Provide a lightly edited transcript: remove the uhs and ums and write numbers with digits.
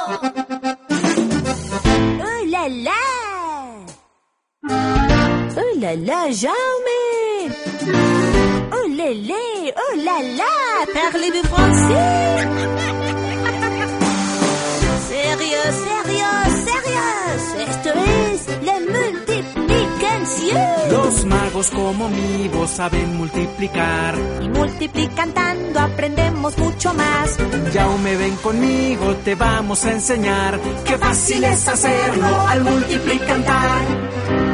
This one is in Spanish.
Oh là là! Oh là là, Jaume! Oh lélé! Oh là là! Parlez-vous français? Sérieux, sérieux, sérieux! Esto es la multiplicación. Los magos como mi voz saben multiplicar. Y multiplicando aprendemos mucho más. Jaume, ven conmigo, te vamos a enseñar. Qué fácil es hacerlo al multiplicar.